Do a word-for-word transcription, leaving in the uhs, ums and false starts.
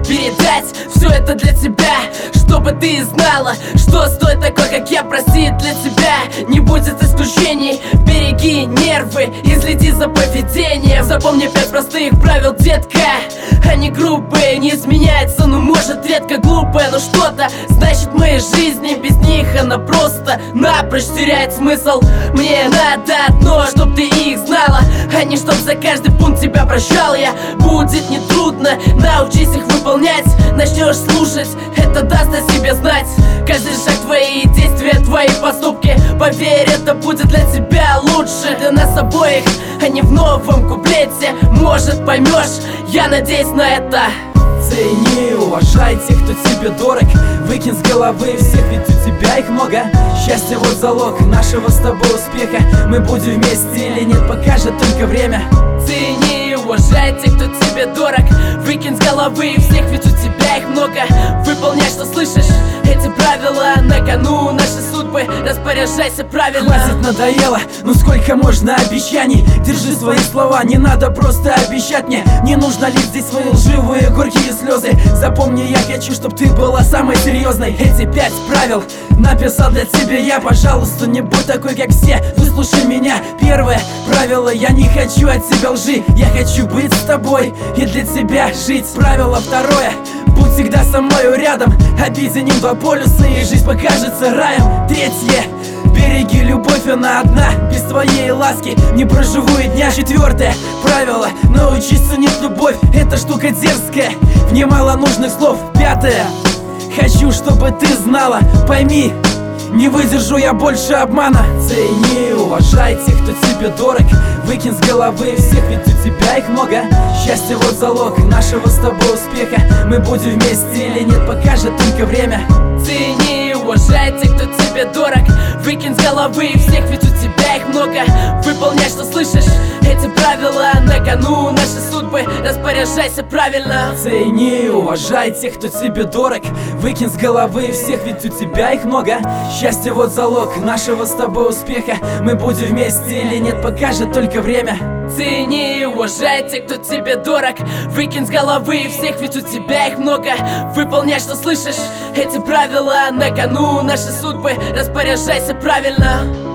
передать все это для тебя, чтобы ты знала, что стоит такой, как я, простит для тебя. Не будет исключений, береги нервы и следи за поведением. Запомни пять простых правил, детка. Они грубые, не изменяются, но может редко глупая, но что-то значит в моей жизни. Без них она просто напрочь теряет смысл. Мне надо одно, чтоб ты их знала, а не чтоб за каждый пункт тебя прощал я. Будет нетрудно, научись их выполнять. Начнешь слушать, это даст о себе знать. Каждый шаг, твои действия, твои поступки, поверь, это будет для тебя лучше. Для нас обоих, а не в новом куплете. Может, поймешь, я надеюсь на это. Цени, уважай тех, кто тебе дорог. Выкинь с головы всех, ведь у тебя их много. Счастье вот залог нашего с тобой успеха. Мы будем вместе или нет, покажет только время. Цени, уважай тех, кто тебе дорог. Выкинь с головы всех, ведь у тебя их много. Выполняй, что слышишь, эти правила на кону наши судьбы, распоряжайся правильно. Хватит, надоело, ну сколько можно обещаний? Держи свои слова, не надо просто обещать мне. Не нужно лить здесь свои лживые горькие слезы. Запомни, я хочу, чтоб ты была самой серьезной. Эти пять правил написал для тебя я. Пожалуйста, не будь такой, как все, выслушай меня. Первое правило: я не хочу от тебя лжи. Я хочу быть с тобой и для тебя жить. Правило второе: будь всегда со мною рядом. Объединим два полюса и жизнь покажется раем. Третье: береги любовь, она одна. Без твоей ласки не проживу и дня. Четвертое правило: научись ценить любовь. Эта штука дерзкая, в ней мало нужных слов. Пятое: хочу, чтобы ты знала, пойми, не выдержу я больше обмана. Цени, уважай тех, кто тебе дорог. Выкинь с головы всех, ведь у тебя их много. Счастье вот залог нашего с тобой успеха. Мы будем вместе или нет, покажет только время. Цени, уважай тех, кто тебе дорог. Выкинь с головы всех, ведь у тебя их много. Выполняй, что слышишь, эти правила на кону наши судьбы, распоряжайся правильно. Цени, уважай тех, кто тебе дорог. Выкинь с головы всех, ведь у тебя их много. Счастье вот залог нашего с тобой успеха. Мы будем вместе или нет, покажет только время. Цени, уважай тех, кто тебе дорог. Выкинь с головы всех, ведь у тебя их много. Выполняй, что слышишь, эти правила на кону наши судьбы, распоряжайся правильно.